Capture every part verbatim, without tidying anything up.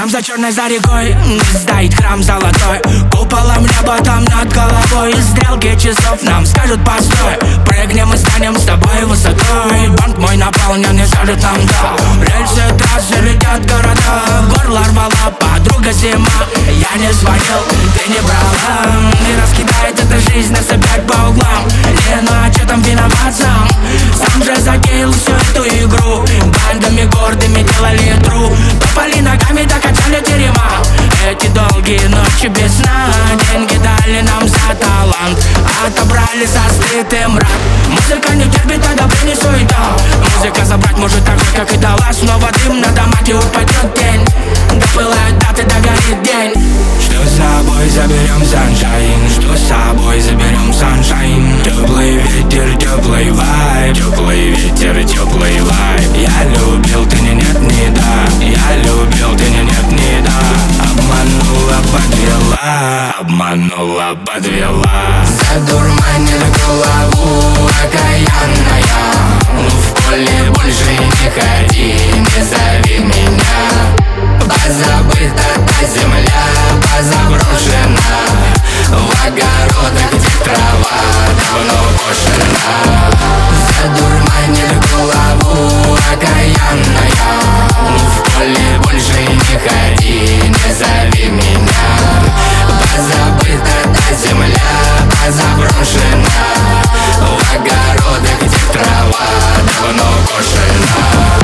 Там за черной за рекой стоит храм золотой, куполом небо там над головой. Стрелки часов нам скажут постой, прыгнем и станем с тобой высотой. Банк мой наполнен и скажет нам да. Рельсы трассы летят города, горло рвала подруга зима. Я не звонил, ты не брала, и раскидает эта жизнь нас опять по углам. Не, ну а че там виноват сам? Сам же затеял всю эту игру. Бандами гордыми делали тру, топали ногами, так качали терема. Эти долгие ночи без сна, деньги дали нам за талант, отобрали за скрытый мрак. Музыка не терпит одобрения, суета. Музыка забрать может так же, как и дала. Снова дым на домате, упадет тень. Допылают даты, догорит день. Что с собой заберем саншайн, что с собой заберем саншайн. Теплый ветер, теплый вайб, теплый ветер, теплый вайб. Я любил, ты не нет, не да. Я любил, ты не нет, не да. Обманула, подвела, обманула, подвела. Задурманила голову окаянная. Ну в поле больше не ходи, не зови меня. Позабыта та земля, позаброшена. В огородах, где трава давно кошена. Задурманила голову окаянная. Ну в поле больше не ходи, не зови меня. Позабыта та земля, позаброшена. В огородах, где трава давно кошена.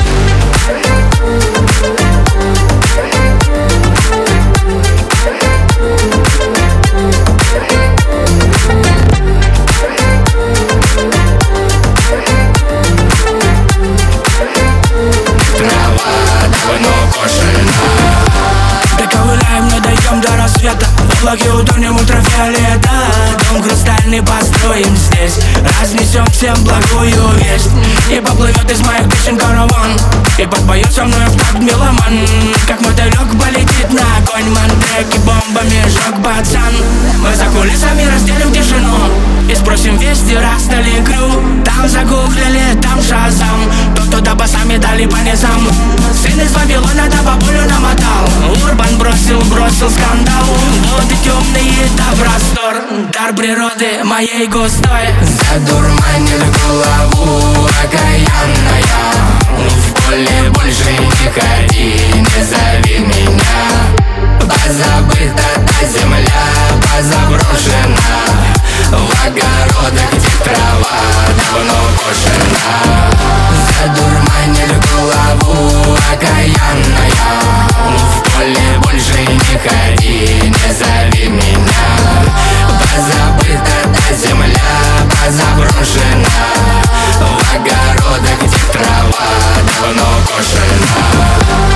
В облаке утонем ультрафиолета. Дом хрустальный построим здесь, разнесем всем благую весть. И поплывет из моих песен караван, и подпоет со мной в такт меломан. Как мотылек полетит на огонь, мантреки бомбами жёг пацан. Мы за кулисами разделим тишину и спросим вести, раз ли крю. Там загуглили, там шазам, тот, туда басами дали по низам. Сын из Вавилона до бабулю намотал, Урбан бросил, бросил скандал. Воды темные, да простор, дар природы моей густой. Задурманила голову окаянная. Ну в поле больше не ходи, не зови меня. Позабыта та земля, позаброшена. В огородах, где трава давно кошена. Задурманила голову окаянная. Ну в поле больше не ходи, не зови меня. Позабыта та земля, позаброшена. В огородах, где трава давно кошена.